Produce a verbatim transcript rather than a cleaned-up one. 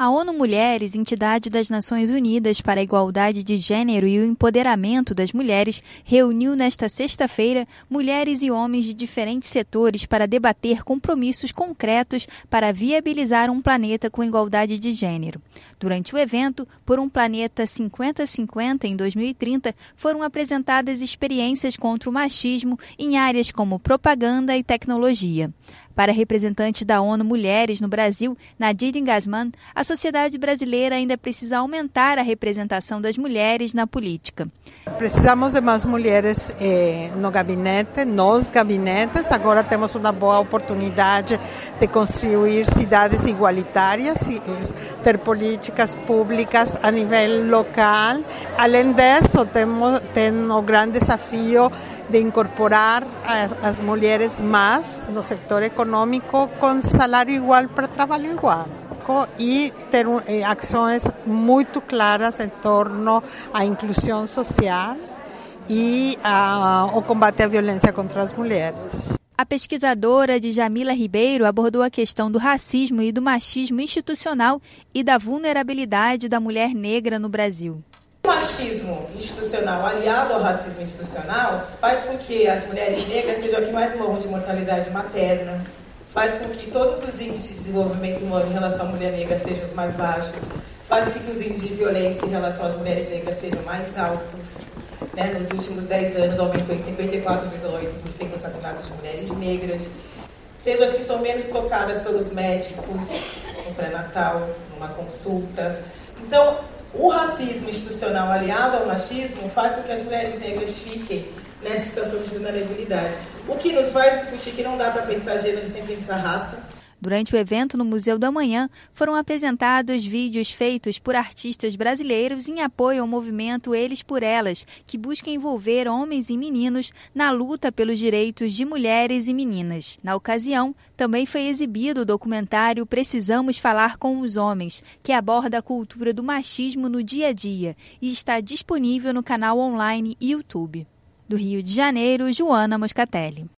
A ONU Mulheres, entidade das Nações Unidas para a Igualdade de Gênero e o Empoderamento das Mulheres, reuniu nesta sexta-feira mulheres e homens de diferentes setores para debater compromissos concretos para viabilizar um planeta com igualdade de gênero. Durante o evento, Por um Planeta cinquenta cinquenta em dois mil e trinta, foram apresentadas experiências contra o machismo em áreas como propaganda e tecnologia. Para representantes da ONU Mulheres no Brasil, Nadine Gassmann, a sociedade brasileira ainda precisa aumentar a representação das mulheres na política. Precisamos de mais mulheres eh, no gabinete, nos gabinetes. Agora temos uma boa oportunidade de construir cidades igualitárias e ter políticas públicas a nível local. Além disso, temos tem o grande desafio de incorporar as, as mulheres mais no setor econômico com salário igual para trabalho igual. E ter um, eh, ações muito claras em torno à inclusão social e ao combate à violência contra as mulheres. A pesquisadora Djamila Ribeiro abordou a questão do racismo e do machismo institucional e da vulnerabilidade da mulher negra no Brasil. O machismo institucional aliado ao racismo institucional faz com que as mulheres negras sejam as que mais morram de mortalidade materna, faz com que todos os índices de desenvolvimento humano em relação à mulher negra sejam os mais baixos, faz com que os índices de violência em relação às mulheres negras sejam mais altos. Né? Nos últimos dez anos aumentou em cinquenta e quatro vírgula oito por cento o assassinato de mulheres negras, sejam as que são menos tocadas pelos médicos no pré-natal, numa consulta. Então, o racismo institucional aliado ao machismo faz com que as mulheres negras fiquem nessa situação de vulnerabilidade. O que nos faz discutir que não dá para pensar gênero sem pensar raça. Durante o evento no Museu do Amanhã, foram apresentados vídeos feitos por artistas brasileiros em apoio ao movimento Eles por Elas, que busca envolver homens e meninos na luta pelos direitos de mulheres e meninas. Na ocasião, também foi exibido o documentário Precisamos Falar com os Homens, que aborda a cultura do machismo no dia a dia e está disponível no canal online YouTube. Do Rio de Janeiro, Joana Moscatelli.